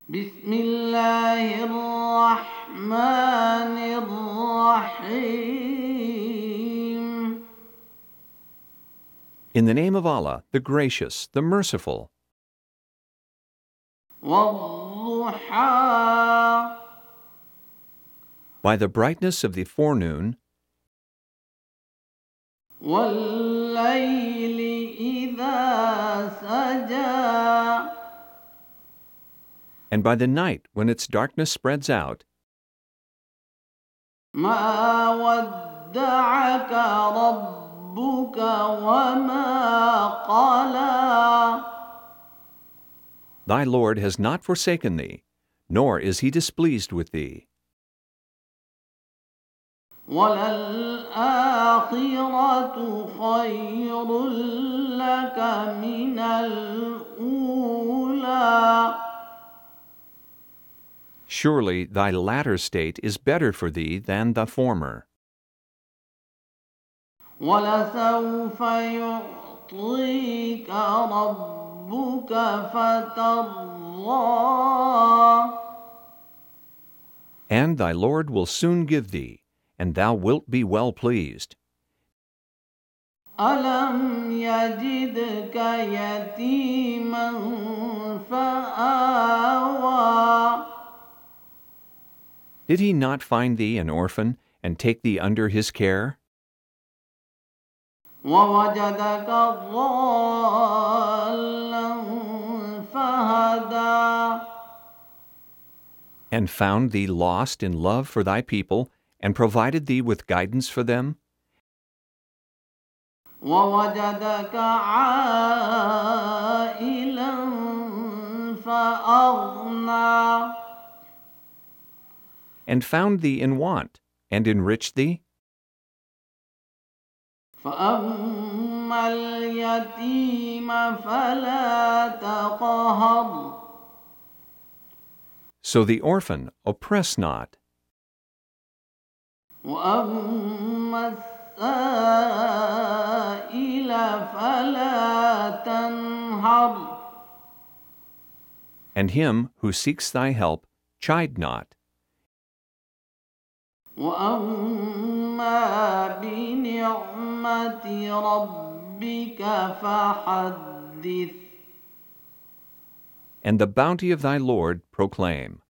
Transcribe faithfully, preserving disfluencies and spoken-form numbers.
بسم الله الرحمن الرحيم. In the name of Allah, the Gracious, the Merciful. والضحى By the brightness of the forenoon, والليل إذا سجى and by the night when its darkness spreads out, ما ودعك ربك وما قلى. thy Lord has not forsaken thee, nor is he displeased with thee. وَلَلْآخِرَةُ خَيْرٌ لَكَ مِنَ الْأُولَى. Surely thy latter state is better for thee than the former. وَلَسَوْفَ يُعْطِيكَ رَبُّكَ فَتَرْضَىٰ. And thy Lord will soon give thee, and thou wilt be well pleased. أَلَمْ يَجِدْكَ يَتِيمًا فَآوَىٰ. Did he not find thee an orphan, and take thee under his care? وَوَجَدَكَ ضَالًّا فَهَدَىٰ. And found thee lost in love for thy people, and provided thee with guidance for them? وَوَجَدَكَ عَائِلًا فَأَغْنَىٰ. And found thee in want, and enriched thee? فَأَمَّا الْيَتِيمَ فَلَا تَقْهَرْ. So the orphan oppress not. وَأَمَّا السَّائِلَ فَلَا تَنْهَرْ. And him who seeks thy help, chide not. وَأَمَّا بِنِعْمَةِ رَبِّكَ فَحَدِّثْ. And the bounty of thy Lord proclaim.